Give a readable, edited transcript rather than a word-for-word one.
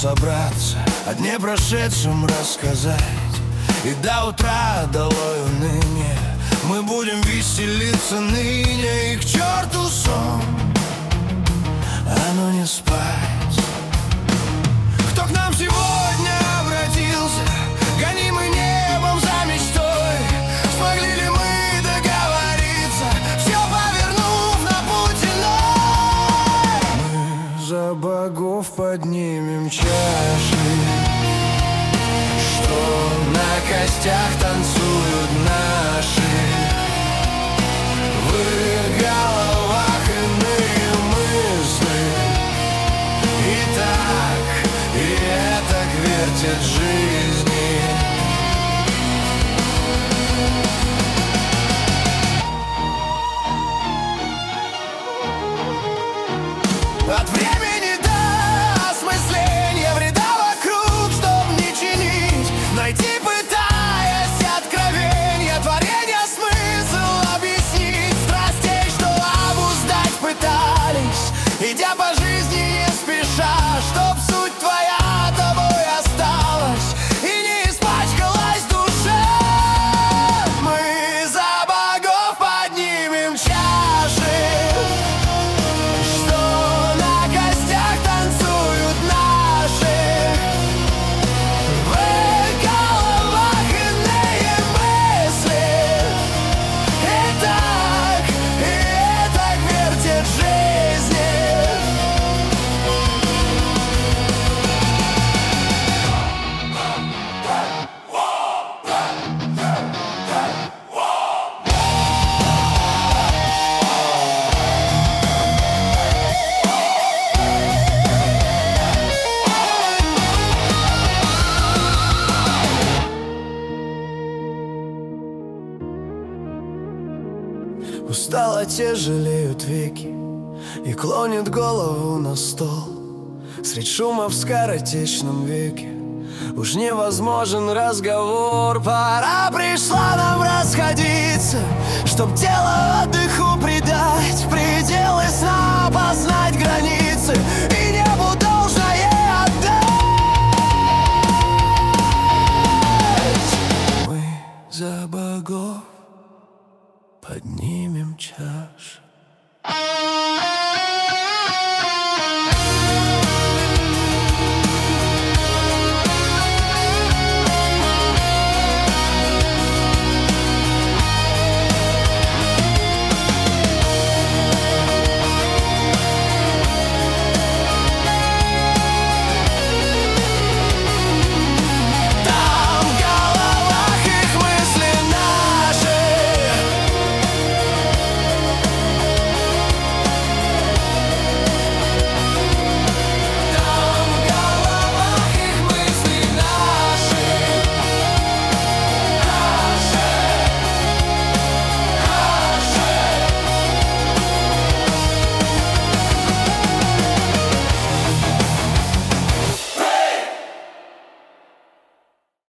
собраться, о дне прошедшем рассказать, и до утра долой уныние мы будем веселиться ныне. И к черту сон, а ну не спать. Кто к нам сегодня обратился, гонимый небом за мечтой? Смогли ли мы договориться, все повернув на путь иной? Мы за богов поднимем чаши, что на костях танцуют наши. В их головах иные мысли, и так вертит жизни. От времени до осмысления вреда вокруг, чтоб не чинить, найти пытаясь откровения, творения смысл объяснить, страстей, что обуздать пытались, идя по жизни не спеша, чтоб суть твоя тобой осталась и не испачкалась душа. Мы за богов поднимем чаши, что на костях танцуют наши. В их головах иные мысли, и так вертит жизни. Устало тяжелеют веки и клонит голову на стол. Средь шума в скоротечном веке уж невозможен разговор. Пора пришла нам расходиться, чтоб тело отдыху придать, пределы сна познать, границы и небу должное отдать. Мы за богов поднимем чаши.